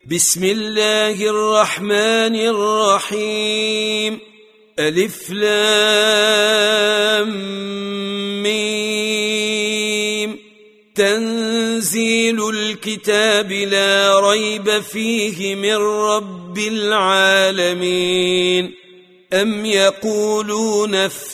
بسم الله الرحمن الرحيم. ألف لام ميم. تنزيل الكتاب لا ريب فيه من رب العالمين. أم يقولون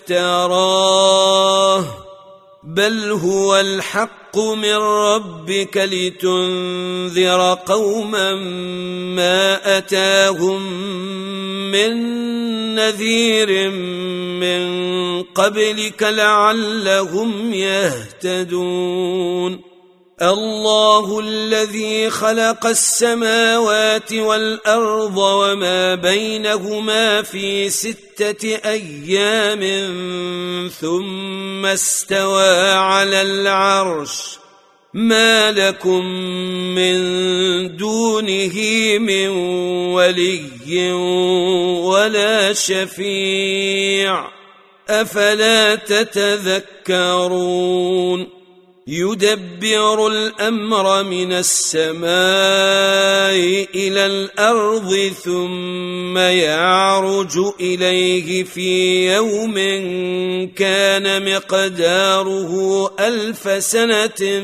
افتراه بل هو الحق من ربك لتنذر قوما ما أتاهم من نذير من قبلك لعلهم يهتدون. الله الذي خلق السماوات والأرض وما بينهما في 6 أيام ثم استوى على العرش. ما لكم من دونه من ولي ولا شفيع أفلا تتذكرون. يدبر الأمر من السماء إلى الأرض ثم يعرج إليه في يوم كان مقداره 1000 سنة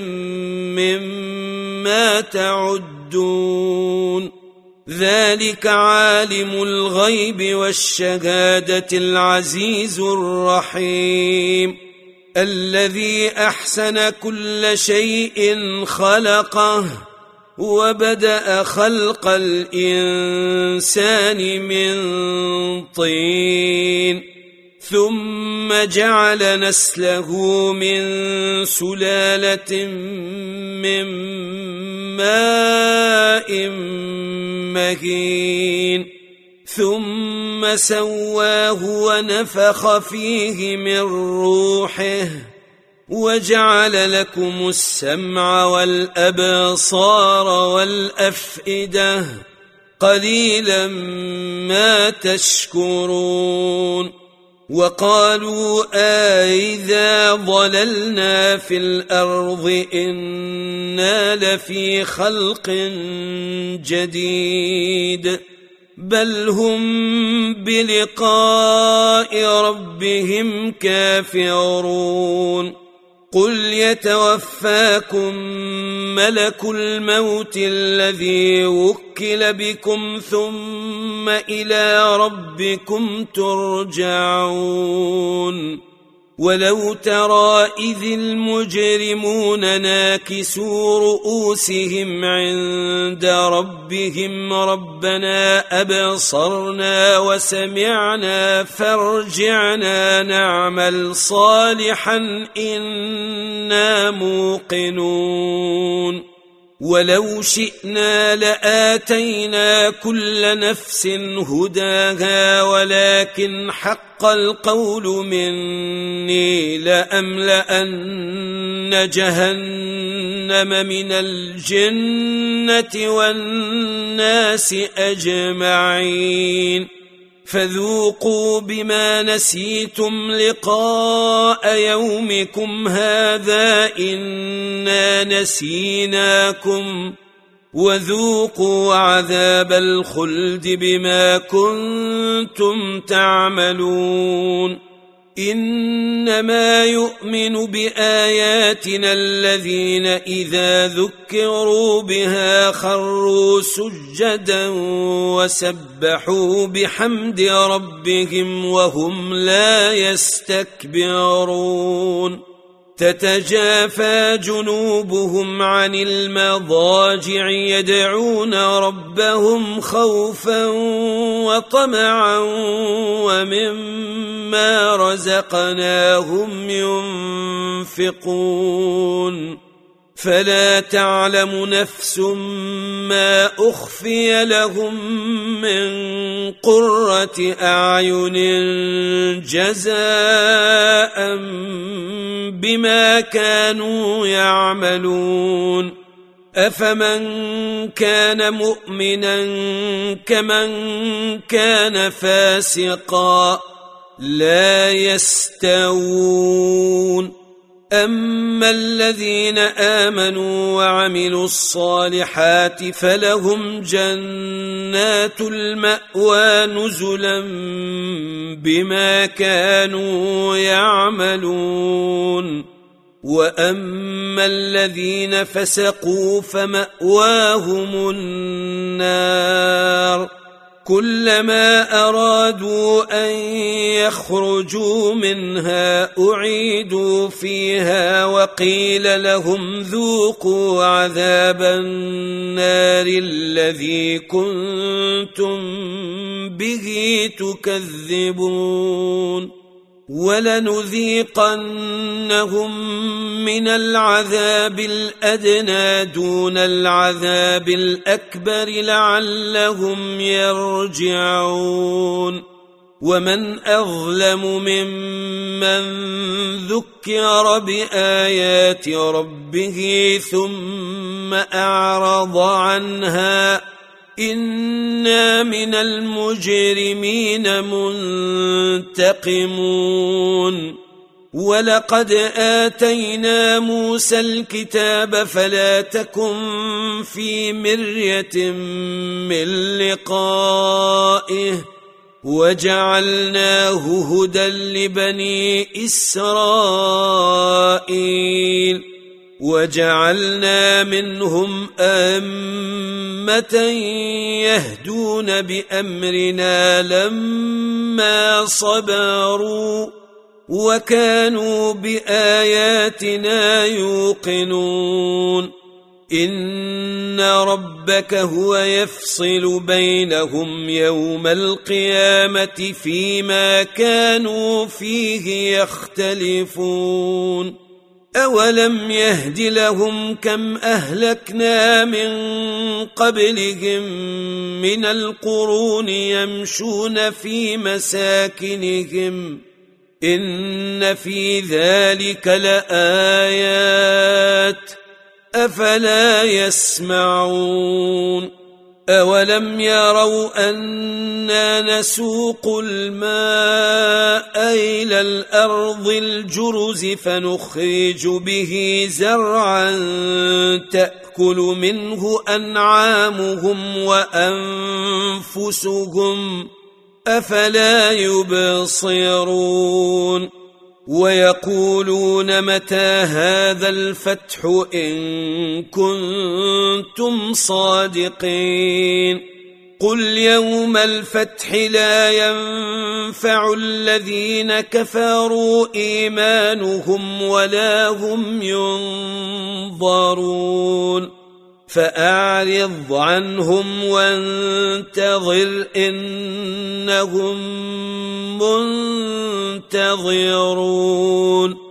مما تعدون. ذلك عالم الغيب والشهادة العزيز الرحيم. الذي أحسن كل شيء خلقه وبدأ خلق الإنسان من طين ثم جعل نسله من سلالة من ماء مهين ثم سواه ونفخ فيه من روحه وجعل لكم السمع والأبصار والأفئدة قليلا ما تشكرون. وقالوا أإذا ضللنا في الأرض إنا لفي خلق جديد بل هم بلقاء ربهم كافرون. قل يتوفاكم ملك الموت الذي وكل بكم ثم إلى ربكم ترجعون. ولو ترى إذ المجرمون ناكسوا رؤوسهم عند ربهم ربنا أبصرنا وسمعنا فارجعنا نعمل صالحا إنا موقنون. ولو شئنا لآتينا كل نفس هداها ولكن حق القول مني لأملأن جهنم من الجنة والناس أجمعين. فذوقوا بما نسيتم لقاء يومكم هذا إنا نسيناكم وذوقوا عذاب الخلد بما كنتم تعملون. إنما يؤمن بآياتنا الذين إذا ذكروا بها خروا سجدا وسبحوا بحمد ربهم وهم لا يستكبرون. تتجافى جنوبهم عن المضاجع يدعون ربهم خوفا وطمعا ومما رزقناهم ينفقون. فلا تعلم نفس ما أخفي لهم من قرة أعين جزاء بما كانوا يعملون. أفمن كان مؤمنا كمن كان فاسقا لا يستوون. أما الذين آمنوا وعملوا الصالحات فلهم جنات المأوى نزلا بما كانوا يعملون. وأما الذين فسقوا فمأواهم النار كلما أرادوا أن يخرجوا منها أعيدوا فيها وقيل لهم ذوقوا عذاب النار الذي كنتم به تكذبون. ولنذيقنهم من العذاب الأدنى دون العذاب الأكبر لعلهم يرجعون. ومن أظلم ممن ذكر بآيات ربه ثم أعرض عنها إنا من المجرمين منتقمون. ولقد آتينا موسى الكتاب فلا تكن في مرية من لقائه وجعلناه هدى لبني إسرائيل وجعلنا منهم أئمة يهدون بأمرنا لما صبروا وكانوا بآياتنا يوقنون. إن ربك هو يفصل بينهم يوم القيامة فيما كانوا فيه يختلفون. أولم يهد لهم كم أهلكنا من قبلهم من القرون يمشون في مساكنهم إن في ذلك لآيات أفلا يسمعون. أولم يروا أنا نسوق الماء إلى الأرض الجرز فنخرج به زرعا تأكل منه أنعامهم وأنفسهم أفلا يبصرون. ويقولون متى هذا الفتح إن كنتم صادقين. قل يوم الفتح لا ينفع الذين كفروا إيمانهم ولا هم ينظرون. فأعرض عنهم وانتظر إنهم منتظرون.